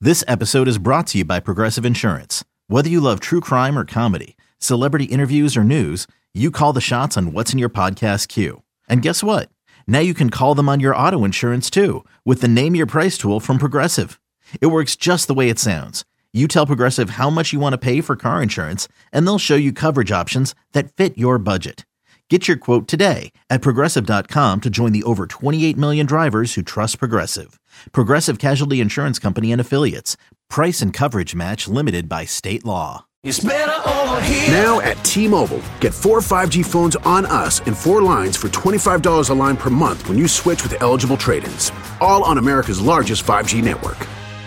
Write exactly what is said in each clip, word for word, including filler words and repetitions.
This episode is brought to you by Progressive Insurance. Whether you love true crime or comedy, celebrity interviews or news, you call the shots on what's in your podcast queue. And guess what? Now you can call them on your auto insurance too with the Name Your Price tool from Progressive. It works just the way it sounds. You tell Progressive how much you want to pay for car insurance, and they'll show you coverage options that fit your budget. Get your quote today at Progressive dot com to join the over twenty-eight million drivers who trust Progressive. Progressive Casualty Insurance Company and Affiliates. Price and coverage match limited by state law. It's better over here. Now at T-Mobile, get four five G phones on us and four lines for twenty-five dollars a line per month when you switch with eligible trade-ins. All on America's largest five G network.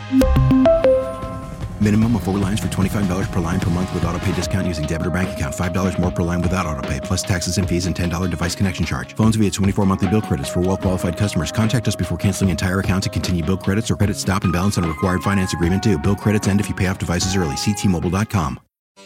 Minimum of four lines for twenty-five dollars per line per month with autopay discount using debit or bank account. five dollars more per line without autopay, plus taxes and fees and ten dollars device connection charge. Phones via twenty-four monthly bill credits for well-qualified customers. Contact us before canceling entire account to continue bill credits or credit stop and balance on a required finance agreement due. Bill credits end if you pay off devices early. See T Mobile dot com.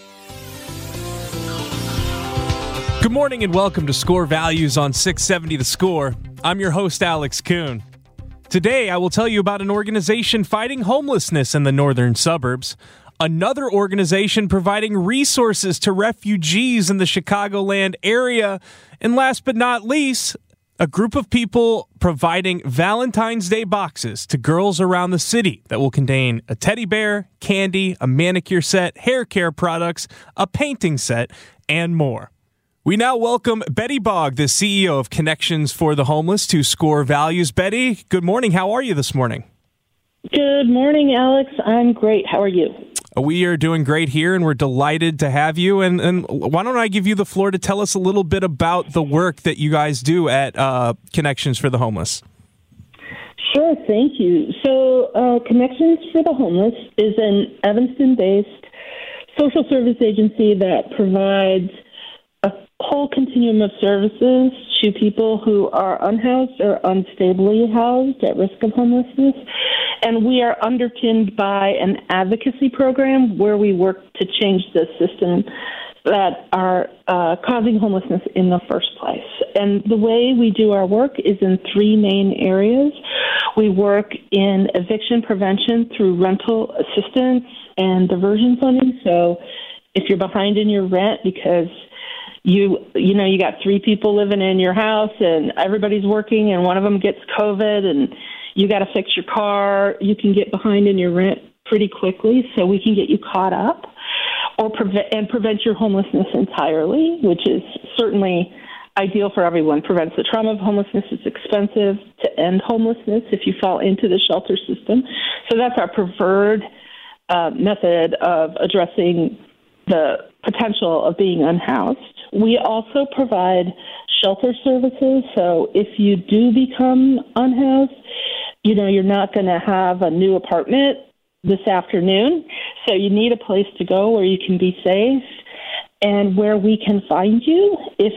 Good morning and welcome to Score Values on six seventy The Score. I'm your host, Alex Kuhn. Today, I will tell you about an organization fighting homelessness in the northern suburbs, another organization providing resources to refugees in the Chicagoland area, and last but not least, a group of people providing Valentine's Day boxes to girls around the city that will contain a teddy bear, candy, a manicure set, hair care products, a painting set, and more. We now welcome Betty Bogg, the C E O of Connections for the Homeless, to Score Values. Betty, good morning. How are you this morning? Good morning, Alex. I'm great. How are you? We are doing great here, and we're delighted to have you. And, and why don't I give you the floor to tell us a little bit about the work that you guys do at uh, Connections for the Homeless? Sure, thank you. So uh, Connections for the Homeless is an Evanston-based social service agency that provides a whole continuum of services to people who are unhoused or unstably housed at risk of homelessness. And we are underpinned by an advocacy program where we work to change the system that are uh, causing homelessness in the first place. And the way we do our work is in three main areas. We work in eviction prevention through rental assistance and diversion funding. So if you're behind in your rent because You you know, you got three people living in your house and everybody's working and one of them gets COVID and you got to fix your car, you can get behind in your rent pretty quickly, so we can get you caught up or prevent and prevent your homelessness entirely, which is certainly ideal for everyone. Prevents the trauma of homelessness. It's expensive to end homelessness if you fall into the shelter system. So that's our preferred uh, method of addressing the potential of being unhoused. We also provide shelter services. So if you do become unhoused, you know, you're not going to have a new apartment this afternoon. So you need a place to go where you can be safe and where we can find you if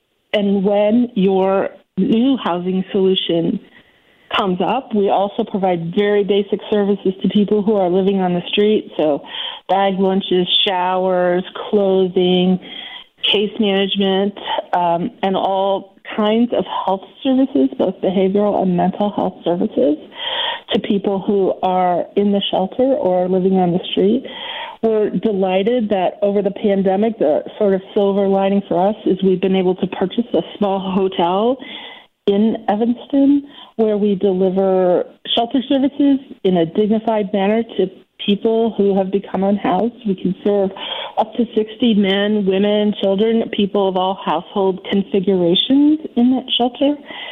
and when your new housing solution comes up. We also provide very basic services to people who are living on the street. So bag lunches, showers, clothing, case management, um, and all kinds of health services, both behavioral and mental health services, to people who are in the shelter or living on the street. We're delighted that over the pandemic, the sort of silver lining for us is we've been able to purchase a small hotel in Evanston where we deliver shelter services in a dignified manner to people who have become unhoused. We can serve up to sixty men, women, children, people of all household configurations in that shelter.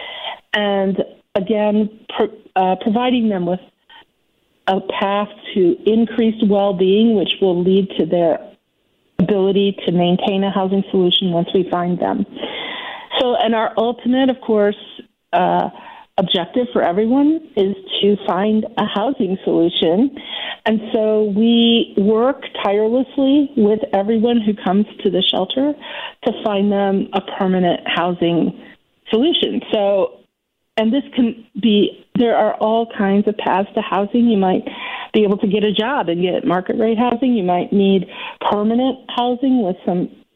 And again, pro- uh, providing them with a path to increased well-being, which will lead to their ability to maintain a housing solution once we find them. So, and our ultimate, of course, uh, objective for everyone is to find a housing solution. And so we work tirelessly with everyone who comes to the shelter to find them a permanent housing solution. So, and this can be, there are all kinds of paths to housing. You might be able to get a job and get market rate housing. You might need permanent housing with some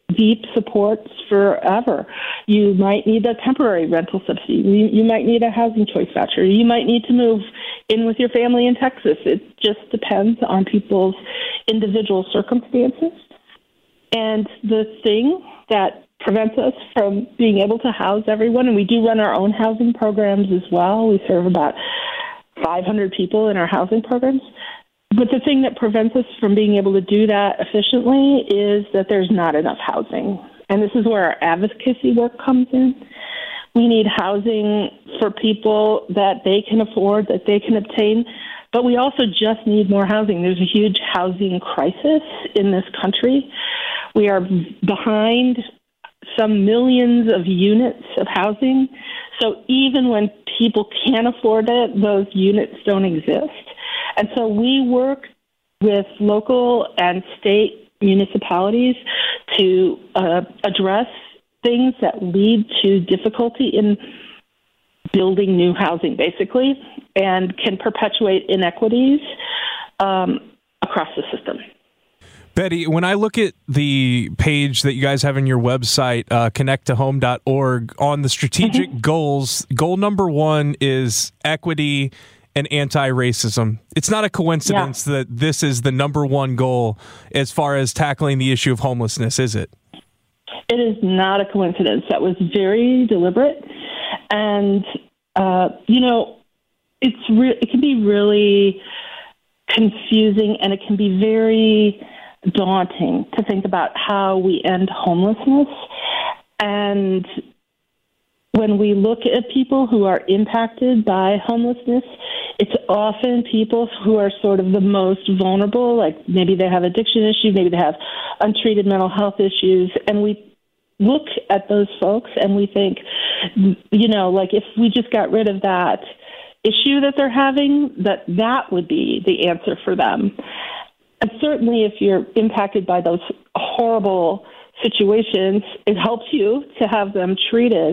deep supports forever. You might need a temporary rental subsidy. You, you might need a housing choice voucher. You might need to move in with your family in Texas. It just depends on people's individual circumstances. And the thing that prevents us from being able to house everyone, and we do run our own housing programs as well. We serve about five hundred people in our housing programs. But the thing that prevents us from being able to do that efficiently is that there's not enough housing. And this is where our advocacy work comes in. We need housing for people that they can afford, that they can obtain. But we also just need more housing. There's a huge housing crisis in this country. We are behind some millions of units of housing. So even when people can afford it, those units don't exist. And so we work with local and state municipalities to uh, address things that lead to difficulty in building new housing, basically, and can perpetuate inequities um, across the system. Betty, when I look at the page that you guys have on your website, uh, connect to home dot org, on the strategic mm-hmm. goals, goal number one is equity and anti-racism. It's not a coincidence yeah. that this is the number one goal as far as tackling the issue of homelessness, is it? It is not a coincidence. That was very deliberate. And, uh, you know, it's re- it can be really confusing, and it can be very daunting to think about how we end homelessness. And when we look at people who are impacted by homelessness, it's often people who are sort of the most vulnerable, like maybe they have addiction issues, maybe they have untreated mental health issues, and we look at those folks and we think, you know, like if we just got rid of that issue that they're having, that that would be the answer for them. And certainly if you're impacted by those horrible situations, it helps you to have them treated.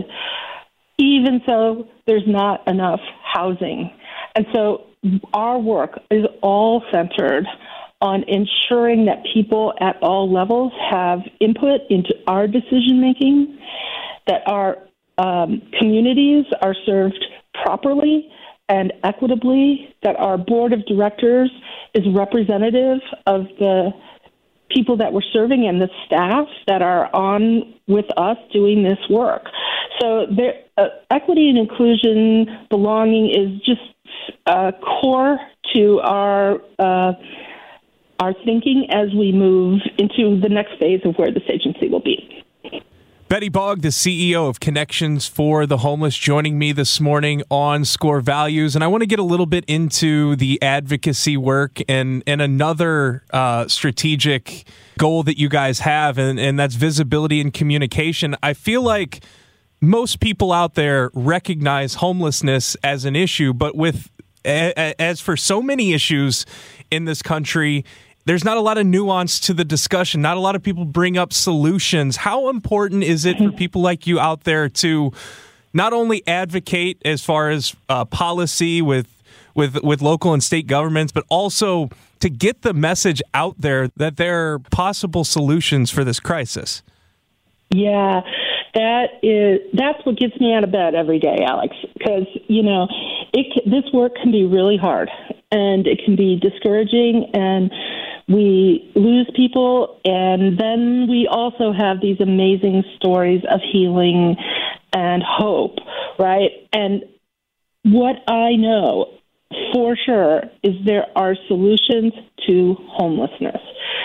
Even so, there's not enough housing. And so our work is all centered on ensuring that people at all levels have input into our decision-making, that our um, communities are served properly and equitably, that our board of directors is representative of the people that we're serving and the staff that are on with us doing this work. So there, uh, equity and inclusion, belonging is just uh, core to our uh, our thinking as we move into the next phase of where this agency will be. Betty Bogg, the C E O of Connections for the Homeless, joining me this morning on Score Values. And I want to get a little bit into the advocacy work and, and another uh, strategic goal that you guys have, and, and that's visibility and communication. I feel like most people out there recognize homelessness as an issue, but with as for so many issues in this country, there's not a lot of nuance to the discussion. Not a lot of people bring up solutions. How important is it for people like you out there to not only advocate as far as uh, policy with with with local and state governments, but also to get the message out there that there are possible solutions for this crisis? Yeah, that is that's what gets me out of bed every day, Alex, because, you know, it this work can be really hard and it can be discouraging, and we lose people, and then we also have these amazing stories of healing and hope, right? And what I know for sure is there are solutions to homelessness.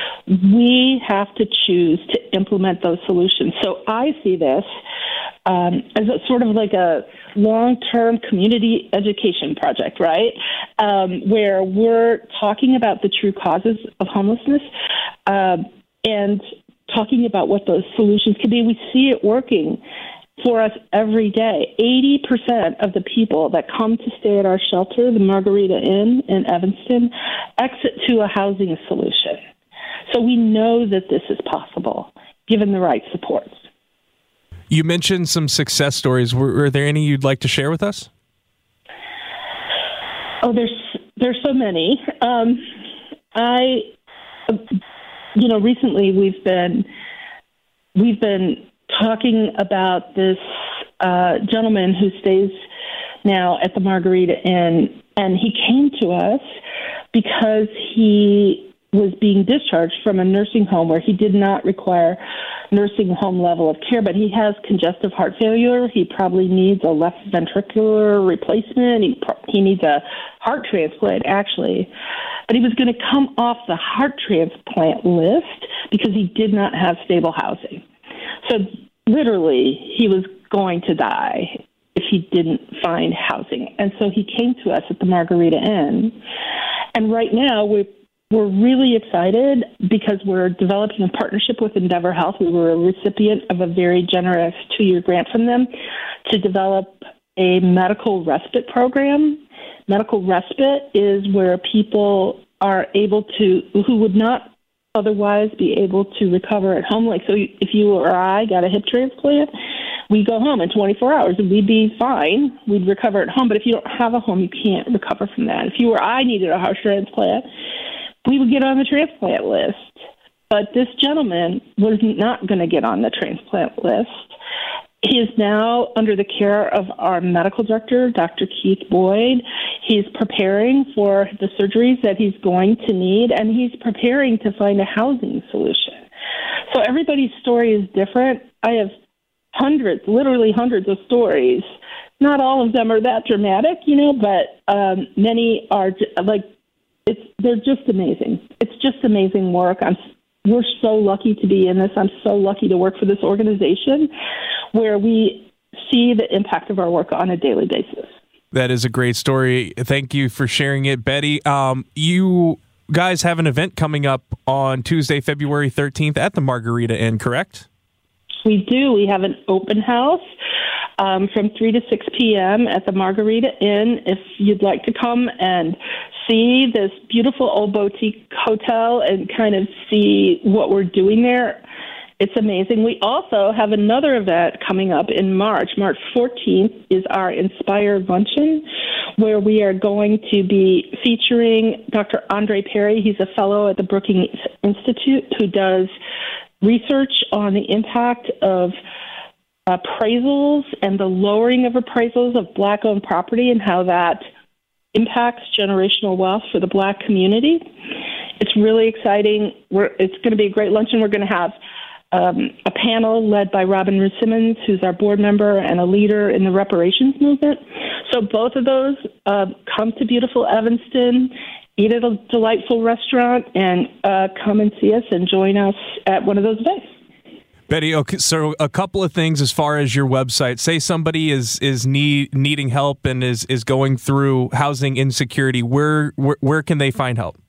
We have to choose to implement those solutions. So I see this um, as a sort of like a long-term community education project, right? Um, where we're talking about the true causes of homelessness uh, and talking about what those solutions can be. We see it working for us every day. eighty percent of the people that come to stay at our shelter, the Margarita Inn in Evanston, exit to a housing solution. So we know that this is possible, given the right supports. You mentioned some success stories. Were, were there any you'd like to share with us? Oh, there's there's so many. Um, I, you know, recently we've been we've been talking about this uh, gentleman who stays now at the Margarita Inn, and he came to us because he was being discharged from a nursing home where he did not require nursing home level of care, but he has congestive heart failure. He probably needs a left ventricular replacement. He, he needs a heart transplant, actually. But he was going to come off the heart transplant list because he did not have stable housing. So literally, he was going to die if he didn't find housing. And so he came to us at the Margarita Inn. And right now, we're We're really excited because we're developing a partnership with Endeavor Health. We were a recipient of a very generous two-year grant from them to develop a medical respite program. Medical respite is where people are able to, who would not otherwise be able to recover at home. Like, so if you or I got a hip transplant, we go home in twenty-four hours and we'd be fine. We'd recover at home. But if you don't have a home, you can't recover from that. If you or I needed a heart transplant, we would get on the transplant list. But this gentleman was not going to get on the transplant list. He is now under the care of our medical director, Doctor Keith Boyd. He's preparing for the surgeries that he's going to need, and he's preparing to find a housing solution. So everybody's story is different. I have hundreds, literally hundreds of stories. Not all of them are that dramatic, you know, but um, many are like, It's they're just amazing. It's just amazing work. I'm we're so lucky to be in this. I'm so lucky to work for this organization where we see the impact of our work on a daily basis. That is a great story. Thank you for sharing it, Betty. Um, you guys have an event coming up on Tuesday, February thirteenth at the Margarita Inn, correct? We do. We have an open house um, from three to six p.m. at the Margarita Inn. If you'd like to come and see this beautiful old boutique hotel and kind of see what we're doing there, it's amazing. We also have another event coming up in March. March fourteenth is our Inspire Luncheon, where we are going to be featuring Doctor Andre Perry. He's a fellow at the Brookings Institute who does research on the impact of appraisals and the lowering of appraisals of Black-owned property and how that impacts generational wealth for the Black community. It's really exciting. We're, it's going to be a great luncheon. We're going to have um, a panel led by Robin Roos Simmons, who's our board member and a leader in the reparations movement. So both of those uh, come to beautiful Evanston, eat at a delightful restaurant, and uh, come and see us and join us at one of those events. Betty, okay, so a couple of things as far as your website. Say somebody is is need, needing help and is, is going through housing insecurity. Where, where where can they find help?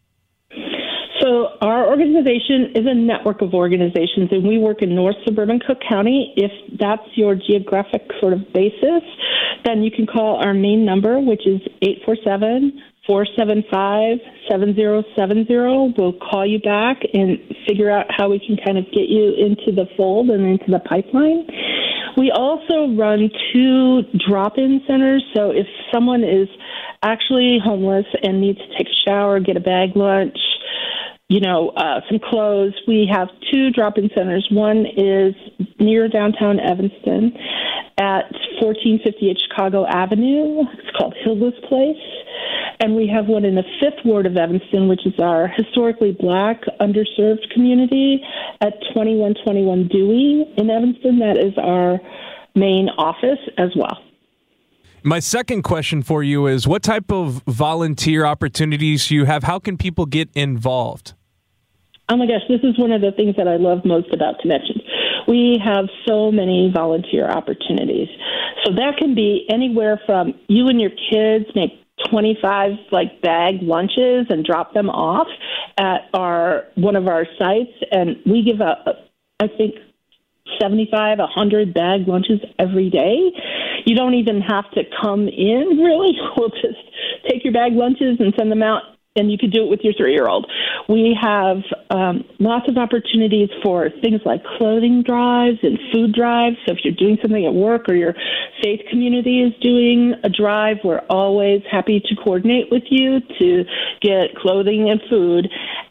So our organization is a network of organizations, and we work in North Suburban Cook County. If that's your geographic sort of basis, then you can call our main number, which is eight four seven, four seven five, seven zero seven zero. We'll call you back and figure out how we can kind of get you into the fold and into the pipeline. We also run two drop-in centers. So if someone is actually homeless and needs to take a shower, get a bag lunch, you know, uh, some clothes, we have two drop-in centers. One is near downtown Evanston at fourteen fifty-eight Chicago Avenue. It's called Hilda's Place. And we have one in the Fifth Ward of Evanston, which is our historically Black, underserved community, at twenty-one twenty-one Dewey in Evanston. That is our main office as well. My second question for you is, what type of volunteer opportunities do you have? How can people get involved? Oh my gosh, this is one of the things that I love most about Connections. We have so many volunteer opportunities. So that can be anywhere from you and your kids make twenty-five like bag lunches and drop them off at our one of our sites, and we give out, I think, seventy-five, one hundred bag lunches every day. You don't even have to come in, really. We'll just take your bag lunches and send them out, and you could do it with your three-year-old. We have um, lots of opportunities for things like clothing drives and food drives. So if you're doing something at work or your faith community is doing a drive, we're always happy to coordinate with you to get clothing and food.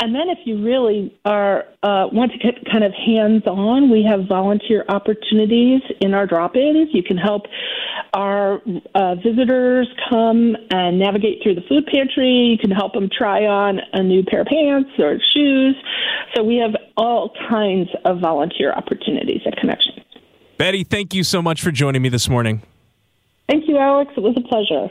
And then if you really are uh, want to get kind of hands-on, we have volunteer opportunities in our drop-ins. You can help our uh, visitors come and navigate through the food pantry. You can help them try on a new pair of pants or shoes. So we have all kinds of volunteer opportunities at Connections. Betty, thank you so much for joining me this morning. Thank you, Alex. It was a pleasure.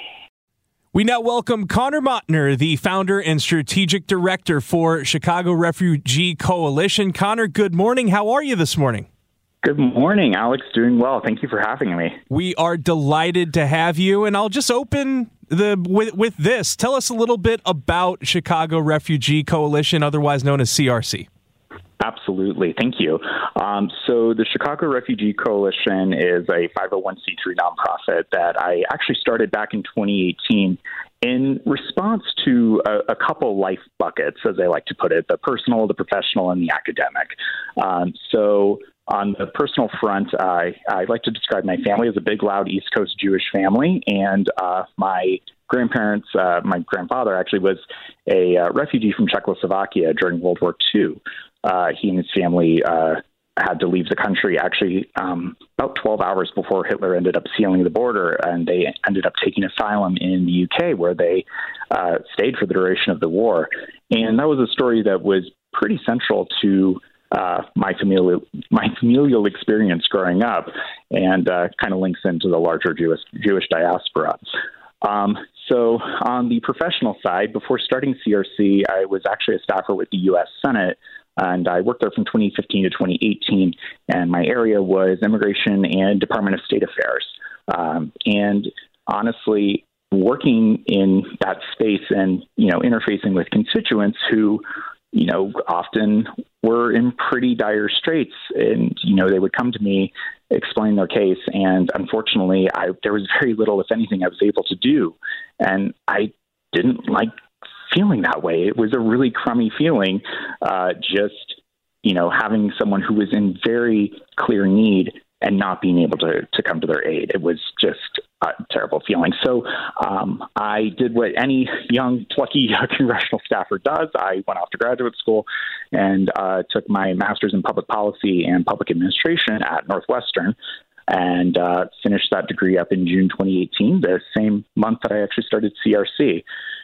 We now welcome Connor Mottner, the founder and strategic director for Chicago Refugee Coalition. Connor, good morning. How are you this morning? Good morning, Alex. Doing well. Thank you for having me. We are delighted to have you, and I'll just open the with, with this. Tell us a little bit about Chicago Refugee Coalition, otherwise known as C R C. Absolutely. Thank you. Um, so the Chicago Refugee Coalition is a five oh one c three nonprofit that I actually started back in twenty eighteen in response to a, a couple life buckets, as I like to put it, the personal, the professional, and the academic. Um, so on the personal front, I, I like to describe my family as a big, loud East Coast Jewish family, and uh, my grandparents, uh, my grandfather actually was a uh, refugee from Czechoslovakia during World War Two. Uh, he and his family uh, had to leave the country actually um, about twelve hours before Hitler ended up sealing the border, and they ended up taking asylum in the U K, where they uh, stayed for the duration of the war. And that was a story that was pretty central to uh, my familial my familial experience growing up, and uh, kind of links into the larger Jewish Jewish diaspora. Um, so on the professional side, before starting C R C, I was actually a staffer with the U S Senate. And I worked there from twenty fifteen to twenty eighteen, and my area was immigration and Department of State Affairs. Um, and honestly, working in that space and, you know, interfacing with constituents who, you know, often were in pretty dire straits, and, you know, they would come to me, explain their case, and unfortunately, I, there was very little, if anything, I was able to do. And I didn't like feeling that way. It was a really crummy feeling, uh, just, you know, having someone who was in very clear need and not being able to, to come to their aid. It was just a terrible feeling. So um, I did what any young, plucky congressional staffer does. I went off to graduate school and uh, took my master's in public policy and public administration at Northwestern, and uh, finished that degree up in June twenty eighteen, the same month that I actually started C R C.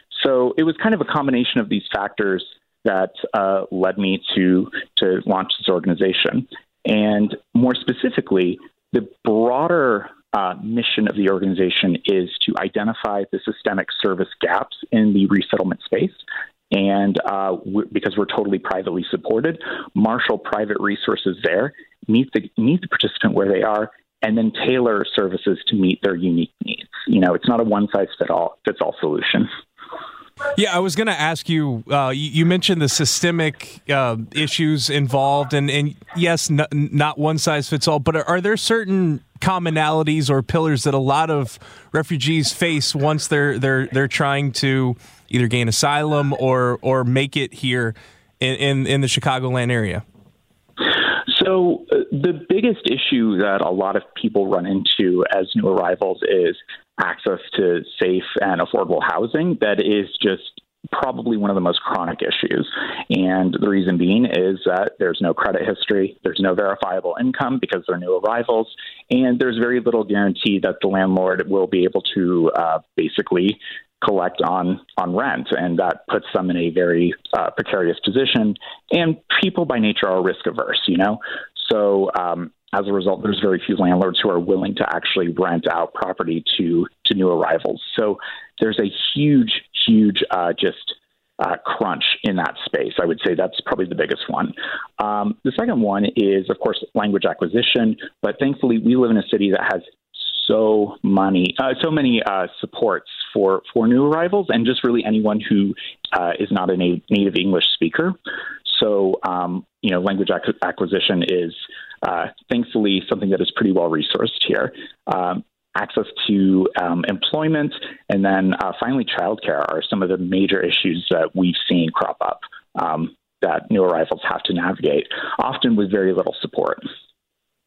So it was kind of a combination of these factors that uh, led me to to launch this organization. And more specifically, the broader uh, mission of the organization is to identify the systemic service gaps in the resettlement space. And uh, w- because we're totally privately supported, marshal private resources there, meet the meet the participant where they are, and then tailor services to meet their unique needs. You know, it's not a one-size-fits-all fits-all solution. Yeah, I was going to ask you, uh, you, you mentioned the systemic uh, issues involved, and, and yes, n- not one size fits all, but are, are there certain commonalities or pillars that a lot of refugees face once they're they're they're trying to either gain asylum or or make it here in, in, in the Chicagoland area? So uh, the biggest issue that a lot of people run into as new arrivals is access to safe and affordable housing. That is just probably one of the most chronic issues. And the reason being is that there's no credit history, there's no verifiable income because they're new arrivals, and there's very little guarantee that the landlord will be able to uh, basically collect on, on rent, and that puts them in a very uh, precarious position. And people by nature are risk averse, you know? So um, as a result, there's very few landlords who are willing to actually rent out property to, to new arrivals. So there's a huge, huge uh, just uh, crunch in that space. I would say that's probably the biggest one. Um, the second one is, of course, language acquisition. But thankfully, we live in a city that has so many, uh, so many uh, supports for, for new arrivals, and just really anyone who uh, is not a na- native English speaker. So, um, you know, language ac- acquisition is uh, thankfully something that is pretty well resourced here. Um, access to um, employment, and then uh, finally childcare are some of the major issues that we've seen crop up um, that new arrivals have to navigate, often with very little support.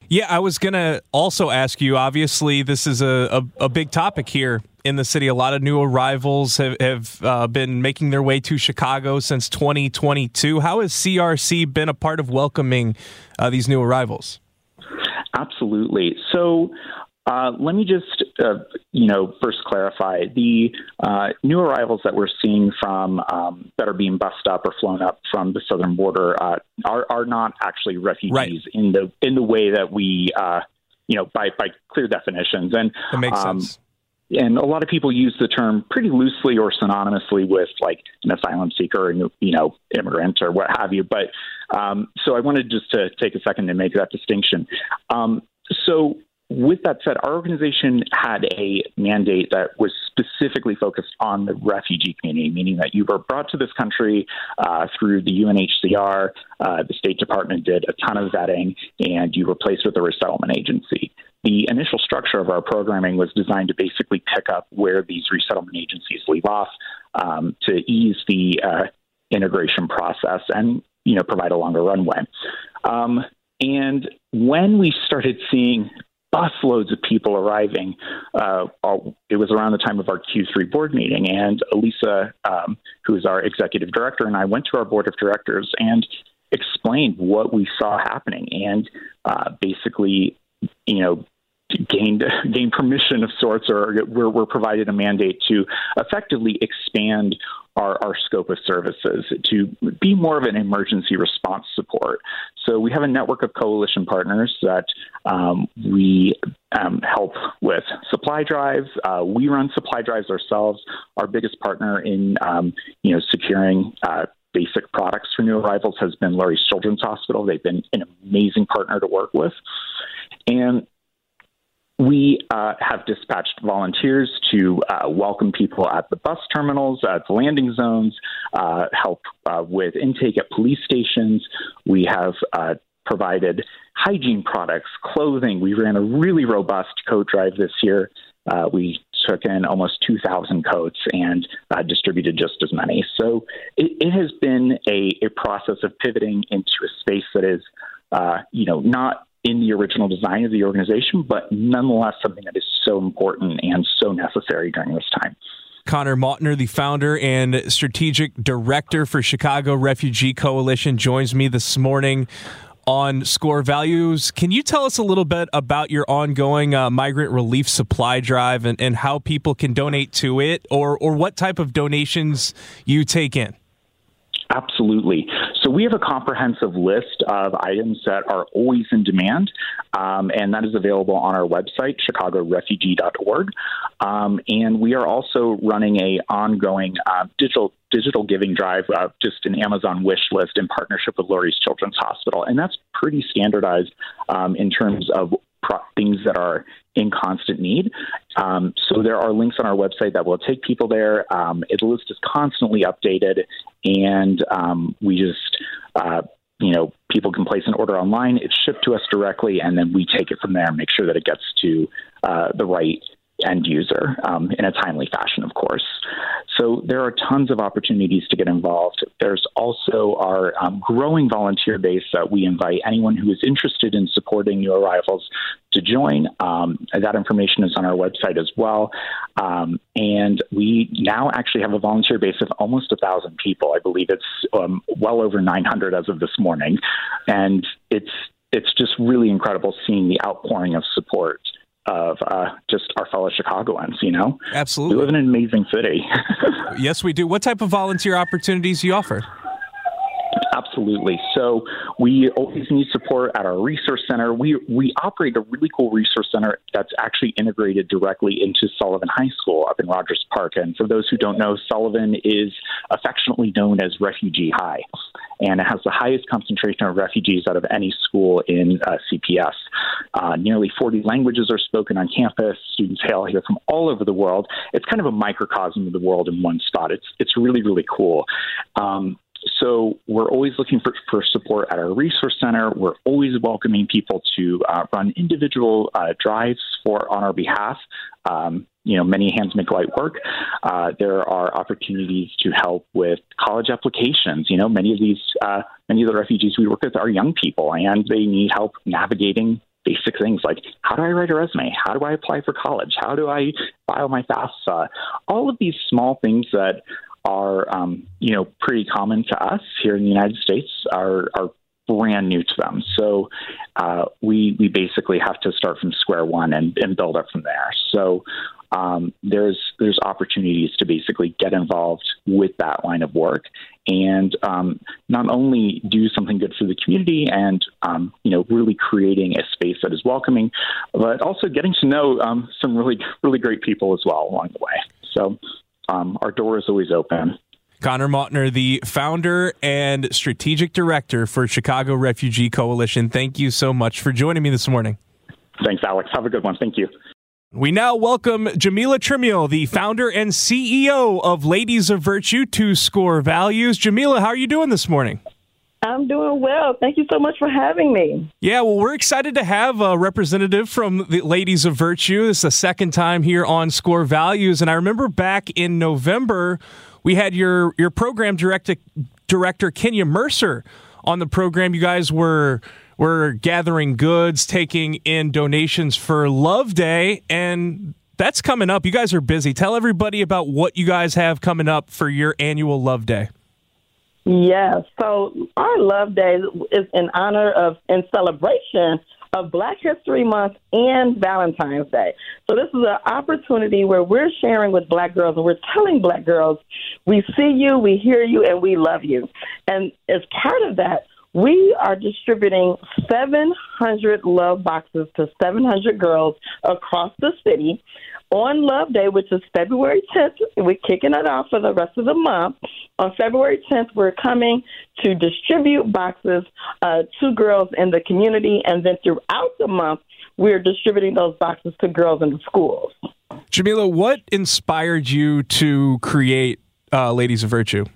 Yeah, I was going to also ask you, obviously, this is a, a, a big topic here in the city. A lot of new arrivals have, have uh, been making their way to Chicago since twenty twenty-two. How has C R C been a part of welcoming uh, these new arrivals? Absolutely. So uh, let me just, uh, you know, first clarify the uh, new arrivals that we're seeing from um, that are being bussed up or flown up from the southern border uh, are are not actually refugees right. in the in the way that we, uh, you know, by by clear definitions. And that makes um, sense. And a lot of people use the term pretty loosely or synonymously with like an asylum seeker or, you know, immigrant or what have you. But um, so I wanted just to take a second to make that distinction. Um, so with that said, our organization had a mandate that was specifically focused on the refugee community, meaning that you were brought to this country uh, through the U N H C R. Uh, the State Department did a ton of vetting, and you were placed with a resettlement agency. The initial structure of our programming was designed to basically pick up where these resettlement agencies leave off um, to ease the uh, integration process and, you know, provide a longer runway. Um, and when we started seeing busloads of people arriving, uh, it was around the time of our Q three board meeting, and Elisa, um, who is our executive director, and I went to our board of directors and explained what we saw happening, and uh, basically, you know, gained gained permission of sorts, or we're, we're provided a mandate to effectively expand our, our scope of services to be more of an emergency response support. So we have a network of coalition partners that um, we um, help with supply drives. Uh, we run supply drives ourselves. Our biggest partner in um, you know securing uh, basic products for new arrivals has been Lurie's Children's Hospital. They've been an amazing partner to work with. And we uh, have dispatched volunteers to uh, welcome people at the bus terminals, at the landing zones, uh, help uh, with intake at police stations. We have uh, provided hygiene products, clothing. We ran a really robust coat drive this year. Uh, we took in almost two thousand coats and uh, distributed just as many. So it, it has been a, a process of pivoting into a space that is, uh, you know, not in the original design of the organization, but nonetheless something that is so important and so necessary during this time. Connor Mautner, the founder and strategic director for Chicago Refugee Coalition, joins me this morning on Score Values. Can you tell us a little bit about your ongoing uh, migrant relief supply drive and, and how people can donate to it, or or what type of donations you take in? Absolutely. So we have a comprehensive list of items that are always in demand, um, and that is available on our website, chicago refugee dot org. Um, and we are also running a ongoing uh, digital digital giving drive, uh, just an Amazon wish list in partnership with Lurie's Children's Hospital. And that's pretty standardized um, in terms of pro- things that are in constant need. Um, so there are links on our website that will take people there. Um, it, the list is constantly updated, and um, we just, uh, you know, people can place an order online. It's shipped to us directly, and then we take it from there and make sure that it gets to uh, the right end user um, in a timely fashion, of course. So there are tons of opportunities to get involved. There's also our um, growing volunteer base that we invite anyone who is interested in supporting new arrivals to join. Um, that information is on our website as well. Um, and we now actually have a volunteer base of almost a thousand people. I believe it's um, well over nine hundred as of this morning. And it's it's just really incredible seeing the outpouring of support of uh, just our fellow Chicagoans, you know? Absolutely. We live in an amazing city. Yes, we do. What type of volunteer opportunities do you offer? Absolutely. So we always need support at our resource center. We we operate a really cool resource center that's actually integrated directly into Sullivan High School up in Rogers Park. And for those who don't know, Sullivan is affectionately known as Refugee High, and it has the highest concentration of refugees out of any school in uh, C P S. Uh, nearly forty languages are spoken on campus. Students hail here from all over the world. It's kind of a microcosm of the world in one spot. It's it's really, really cool. Um, So we're always looking for, for support at our resource center. We're always welcoming people to uh, run individual uh, drives for on our behalf. Um, you know, many hands make light work. Uh, there are opportunities to help with college applications. You know, many of these, uh, many of the refugees we work with are young people, and they need help navigating basic things like, how do I write a resume? How do I apply for college? How do I file my FAFSA? All of these small things that are, um, you know, pretty common to us here in the United States are, are brand new to them. So uh, we we basically have to start from square one and, and build up from there. So um, there's there's opportunities to basically get involved with that line of work and um, not only do something good for the community and um, you know really creating a space that is welcoming, but also getting to know um, some really really great people as well along the way. So um, our door is always open. Connor Mautner, the founder and strategic director for Chicago Refugee Coalition. Thank you so much for joining me this morning. Thanks, Alex. Have a good one. Thank you. We now welcome Jamila Trimiel, the founder and C E O of Ladies of Virtue, to Score Values. Jamila, how are you doing this morning? I'm doing well. Thank you so much for having me. Yeah, well, we're excited to have a representative from the Ladies of Virtue. It's the second time here on Score Values. And I remember back in November, we had your, your program director, director, Kenya Mercer, on the program. You guys were were gathering goods, taking in donations for Love Day, and that's coming up. You guys are busy. Tell everybody about what you guys have coming up for your annual Love Day. Yes. So our Love Day is in honor of and celebration of Black History Month and Valentine's Day. So this is an opportunity where we're sharing with Black girls and we're telling Black girls, we see you, we hear you, and we love you. And as part of that, we are distributing seven hundred love boxes to seven hundred girls across the city on Love Day, which is February tenth. We're kicking it off for the rest of the month. On February tenth, we're coming to distribute boxes uh, to girls in the community, and then throughout the month, we're distributing those boxes to girls in the schools. Jamila, what inspired you to create uh, Ladies of Virtue?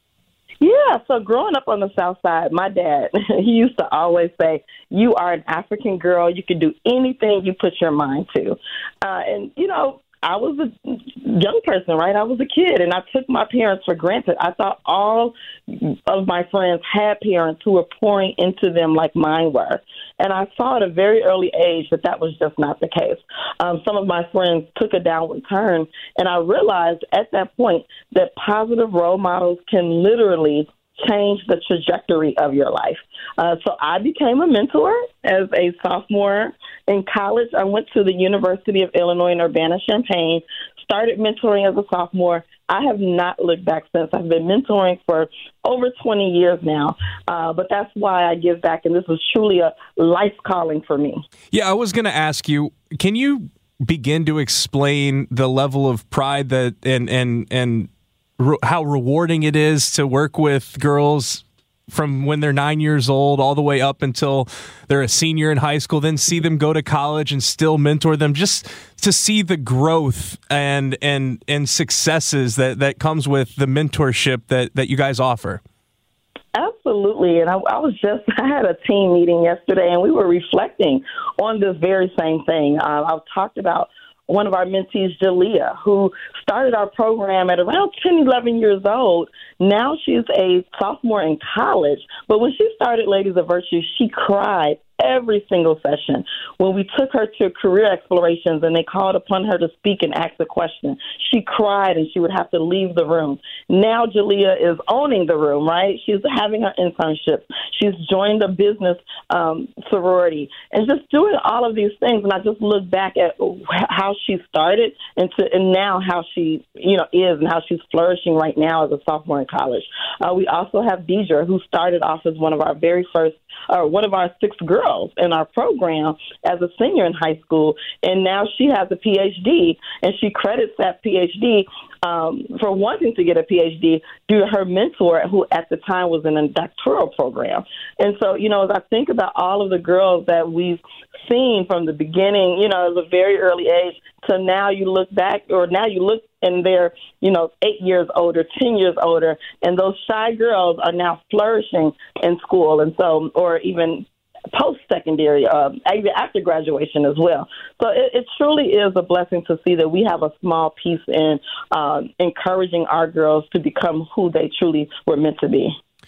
Yeah, so growing up on the South Side, my dad, he used to always say, you are an African girl. You can do anything you put your mind to. Uh, and, you know, I was a young person, right? I was a kid, and I took my parents for granted. I thought all of my friends had parents who were pouring into them like mine were. And I saw at a very early age that that was just not the case. Um, some of my friends took a downward turn, and I realized at that point that positive role models can literally change the trajectory of your life. Uh, so I became a mentor as a sophomore in college. I went to the University of Illinois in Urbana-Champaign, started mentoring as a sophomore. I have not looked back since. I've been mentoring for over twenty years now, uh, but that's why I give back, and this was truly a life calling for me. Yeah, I was going to ask you, can you begin to explain the level of pride that and and and re- how rewarding it is to work with girls from when they're nine years old all the way up until they're a senior in high school, then see them go to college and still mentor them, just to see the growth and and and successes that, that comes with the mentorship that, that you guys offer? Absolutely. And I, I was just, I had a team meeting yesterday, and we were reflecting on this very same thing. Uh, I've talked about one of our mentees, Jalea, who started our program at around ten, eleven years old. Now she's a sophomore in college. But when she started Ladies of Virtue, she cried every single session. When we took her to career explorations and they called upon her to speak and ask a question, she cried and she would have to leave the room. Now Jalea is owning the room, right? She's having her internship. She's joined a business um, sorority and just doing all of these things. And I just look back at how she started and, to, and now how she, you know, is and how she's flourishing right now as a sophomore in college. Uh, we also have Deidre, who started off as one of our very first, or one of our six girls in our program as a senior in high school, and now she has a P H D, and she credits that P H D um, for wanting to get a P H D due to her mentor, who at the time was in a doctoral program. And so, you know, as I think about all of the girls that we've seen from the beginning, you know, at a very early age, to now you look back, or now you look and they're, you know, eight years older, ten years older, and those shy girls are now flourishing in school, and so, or even post-secondary, uh, even after graduation as well. So it, it truly is a blessing to see that we have a small piece in uh, encouraging our girls to become who they truly were meant to be.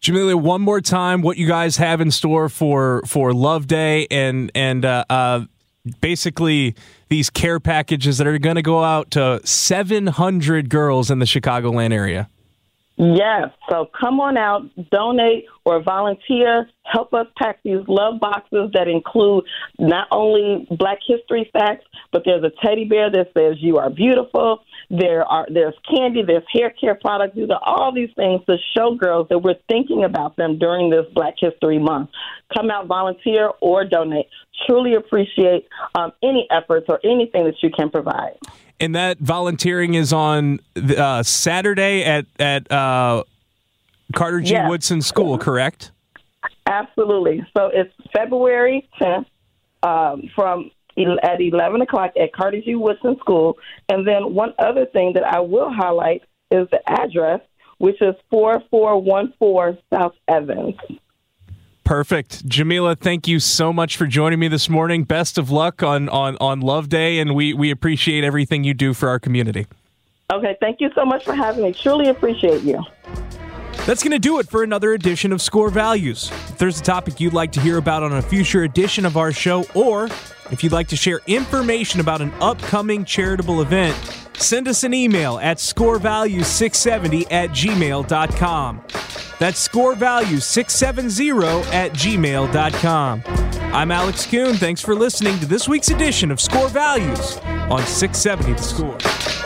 Jamelia, one more time, what you guys have in store for, for Love Day and and uh, uh, basically these care packages that are going to go out to seven hundred girls in the Chicagoland area. Yes. So come on out, donate or volunteer. Help us pack these love boxes that include not only Black History facts, but there's a teddy bear that says you are beautiful. There are there's candy, there's hair care products. These are all these things to show girls that we're thinking about them during this Black History Month. Come out, volunteer, or donate. Truly appreciate um, any efforts or anything that you can provide. And that volunteering is on uh, Saturday at at uh, Carter G. Yes. Woodson School, correct? Absolutely. So it's February tenth um, from at eleven o'clock at Carter G. Woodson School. And then one other thing that I will highlight is the address, which is four four one four South Evans. Perfect. Jamelia, thank you so much for joining me this morning. Best of luck on, on, on Love Day, and we, we appreciate everything you do for our community. Okay, thank you so much for having me. Truly appreciate you. That's going to do it for another edition of Score Values. If there's a topic you'd like to hear about on a future edition of our show, or if you'd like to share information about an upcoming charitable event, send us an email at score values six seventy at gmail dot com. That's score values six seventy at gmail dot com. I'm Alex Kuhn. Thanks for listening to this week's edition of Score Values on six seventy The Score.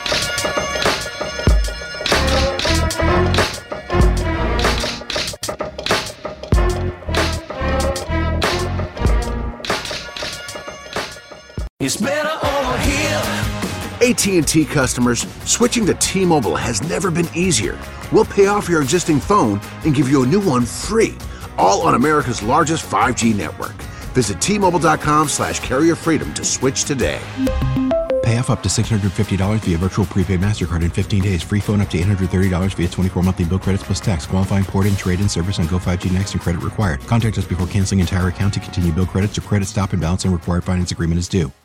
It's better over here. A T and T customers, switching to T-Mobile has never been easier. We'll pay off your existing phone and give you a new one free, all on America's largest five G network. Visit T-Mobile.com slash carrier freedom to switch today. Pay off up to six hundred fifty dollars via virtual prepaid MasterCard in fifteen days. Free phone up to eight hundred thirty dollars via twenty-four monthly bill credits plus tax. Qualifying port-in, trade-in service on Go five G Next and credit required. Contact us before canceling entire account to continue bill credits or credit stop and balance on required finance agreement is due.